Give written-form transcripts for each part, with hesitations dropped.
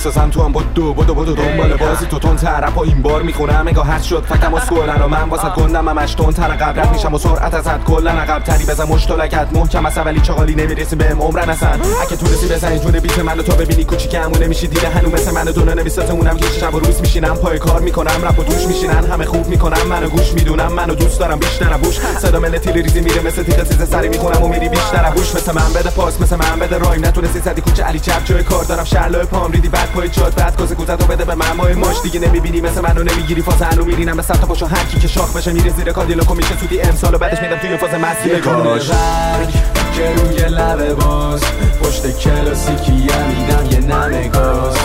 میسازم تو هم بدو دنبال بازی تو تون طرف و این بار میخونم انگاه هست شد فکتم از سولن و من واسه گندم همش تون تر قبرت میشم و سرعت ازت کلن عقب تری بزن مشتلکت محکم است ولی چاقالی نمیرسی بهم عمرن اصلا اگه تونستی بزنی جون بیت منو تو ببینی کوچیکمون نمیشی دیده هنو مثل من دونه نمیساتمونم که شب و روز میشینم پای کار میکنم رپ و توش میشینن همه خوب میکنم منو گوش میدونم منو دوست دارم بیشتر بوش صدا مل تیل ریزی میره مثل تیغ سیز سری میخونم و میری بیشتر بوش مثل من بده پاس مثل من بده رایم نتونستی زدی کوچه علی چپ جای کار دارم شرلای پام ریدی بعد پای چات بعد کوزه کوزتو بده به من مای ماش دیگه نمیبینی مثل منو نمیگیری فاز هنو میرینم به سمت پاشو هر کی که شاخ بشه میره زیر کادیلاکو میشه تو دی ام سالو بعدش میدم توی فاز مسیر کاش که روی لب باز پشت کلاسیکی میدم یه نمه گاز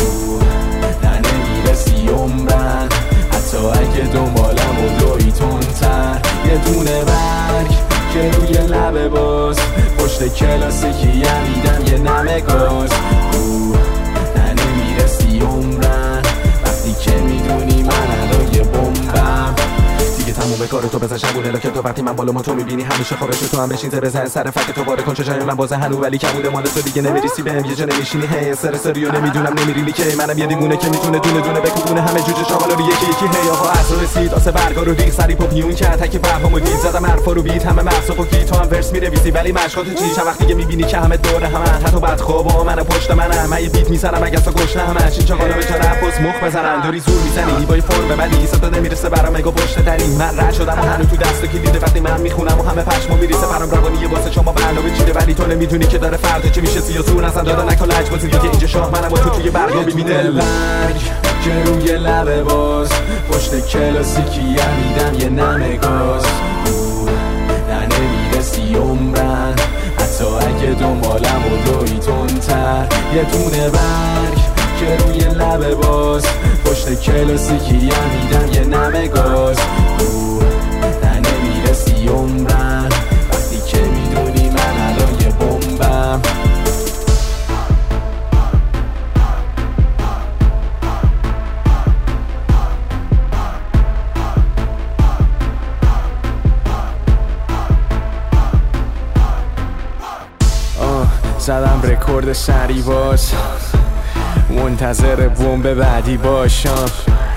نه نمیرسی عمرن حتی اگه دنبالم و دوی تونتر یه دونه برگ که روی لب باز پشت کلاسیکی میدم یه نمه گاز نه نمیرسی عمرن وقتی که میدونی من الان یه بمبم تموم به کار تو بزن شبونه لکه تو وقتی من بالا ما تو میبینی همیشه خوابش تو هم بشین بزن سر فک تو باره کن چجای من بازه هنو ولی کمونه مال تو دیگه نمیریسی بهم یه جا نمیشینی هی سریو نمیدونم نمیری که منم یه دیوونه که میتونه دونه دونه بکوبونه همه جوجه شامل رو یکی هی آقا اصلا رسید آسه برگا رو ریخ سری پاپیون کرد تک فهمو دید زدم حرفا رو بیت همه مغز و کی تو هم ورس میرویسی ولی مشکات چی چه وقتی که میبینی که همه دوره همه حتی بعد خوابا من پشت منم من یه بیت میسرم اگه تو گوش نه همه چین چاقالا به جا رفس مخ بزنن داری زور میزنی با فرم بدی صدا نمیرسه برام مگا پشت ترین من رد شدم هنو تو دست کلیده وقتی من میخونم و همه پشمو میریسه برام روانیه واسه شما برنامه چیده ولی تو نمیدونی که داره فردا چی میشه سیاسون اصلا دادا نکن لجبازی دیگه اینجا شاه منم و تو توی برگا میبینی دلبرگ که روی لب باز پشت کلاسیکی میدم یه نمه گاز نه نمیرسی عمرن حتی اگه دنبالم و دوی تونتر یه دونه برگ که روی لب باز پشت کلاسیکی میدم یه نمه گاز نه نمیرسی عمرن وقتی که میدونی من الان یه بمبم زدم رکورد سری باز منتظر بمب بعدی باشم